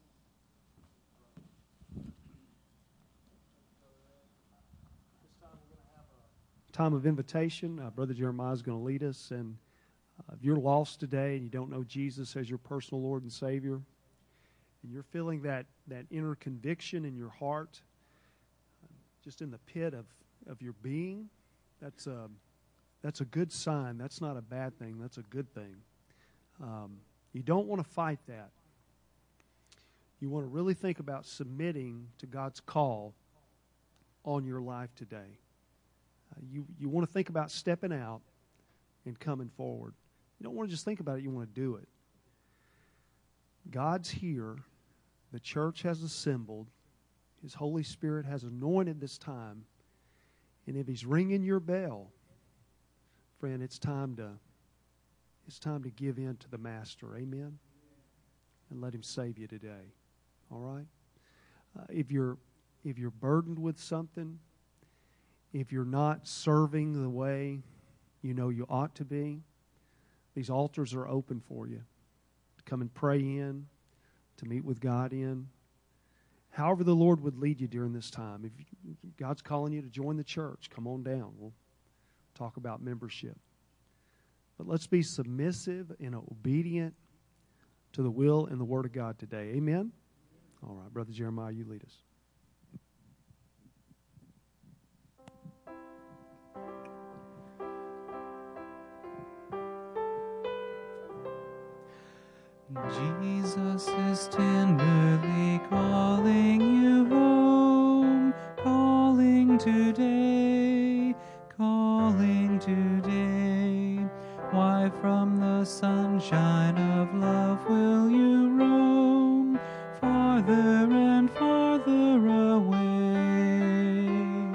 Time of invitation. Brother Jeremiah is going to lead us. And if you're lost today and you don't know Jesus as your personal Lord and Savior, and you're feeling that inner conviction in your heart, just in the pit of your being, that's a good sign. That's not a bad thing. That's a good thing. You don't want to fight that. You want to really think about submitting to God's call on your life today. You want to think about stepping out and coming forward. You don't want to just think about it. You want to do it. God's here. The church has assembled. His Holy Spirit has anointed this time. And if He's ringing your bell, friend, it's time to give in to the Master. Amen? And let Him save you today. All right? If you're burdened with something, if you're not serving the way you know you ought to be, these altars are open for you to come and pray in, to meet with God in. However the Lord would lead you during this time. If God's calling you to join the church, come on down. We'll talk about membership. But let's be submissive and obedient to the will and the Word of God today. Amen? All right, Brother Jeremiah, you lead us.
Jesus is tenderly calling you home, calling today, calling today. Why from the sunshine of love will you roam, farther and farther away?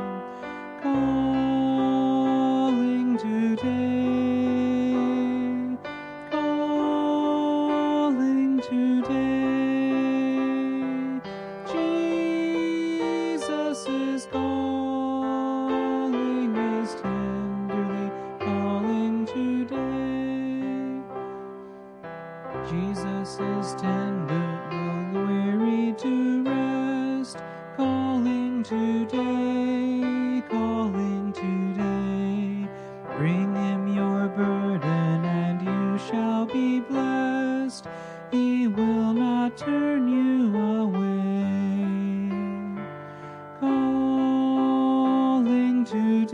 Calling today, calling today. Jesus is calling, is tenderly calling today. Jesus is tender, weary to rest, calling today, calling today. Bring him your burden and you shall be blessed. He will not turn you away. Calling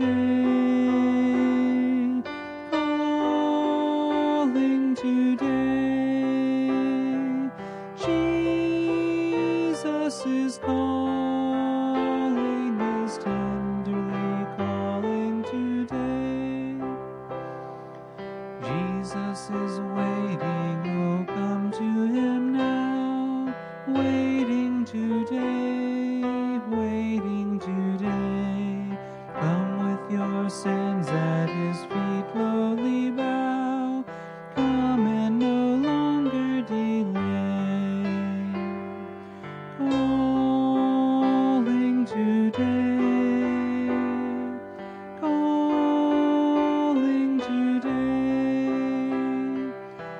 today, calling today. Jesus is calling, is tenderly calling today. Jesus is waiting, oh come to him now. Waiting today, waiting today. Come with your sins at his feet lowly bow. Come and no longer delay. Calling today, calling today.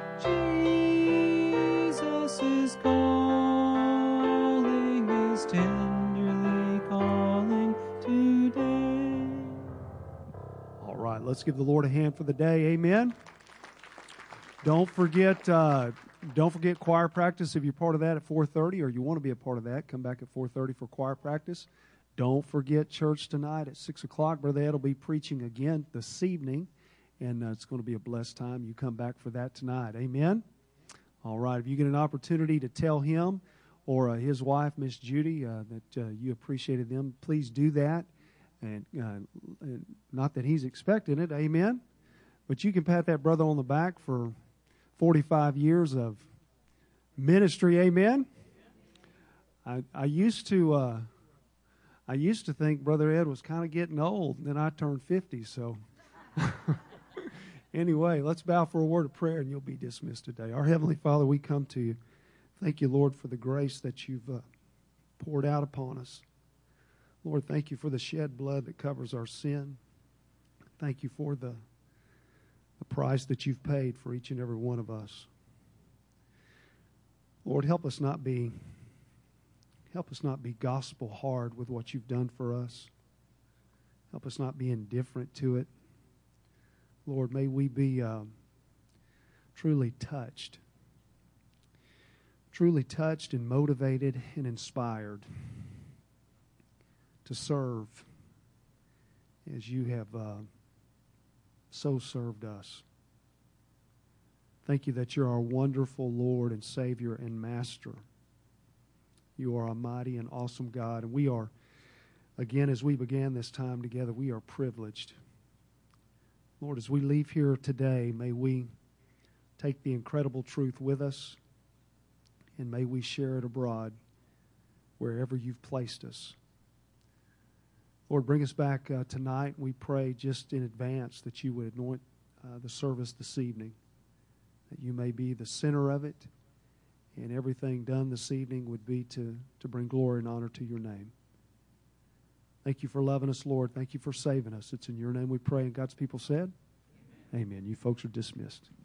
Jesus is calling, is tenderly calling today.
All right, let's give the Lord a hand for the day. Amen. Don't forget choir practice. If you're part of that at 4:30, or you want to be a part of that, come back at 4:30 for choir practice. Don't forget church tonight at 6 o'clock. Brother Ed will be preaching again this evening, and it's going to be a blessed time. You come back for that tonight. Amen. All right, if you get an opportunity to tell him or his wife, Miss Judy, that you appreciated them, please do that. And not that he's expecting it, amen. But you can pat that brother on the back for 45 years of ministry, amen. I used to think Brother Ed was kind of getting old. Then I turned 50, so anyway, let's bow for a word of prayer and you'll be dismissed today. Our Heavenly Father, we come to you. Thank you, Lord, for the grace that you've poured out upon us. Lord, thank you for the shed blood that covers our sin. Thank you for the price that you've paid for each and every one of us. Lord, help us not be gospel hard with what you've done for us. Help us not be indifferent to it. Lord, may we be truly touched and motivated and inspired to serve as you have so served us. Thank you that you're our wonderful Lord and Savior and Master. You are a mighty and awesome God. And we are, again, as we began this time together, we are privileged. Lord, as we leave here today, may we take the incredible truth with us, and may we share it abroad wherever you've placed us. Lord, bring us back tonight. We pray just in advance that you would anoint the service this evening, that you may be the center of it, and everything done this evening would be to bring glory and honor to your name. Thank you for loving us, Lord. Thank you for saving us. It's in your name we pray. And God's people said, Amen. You folks are dismissed.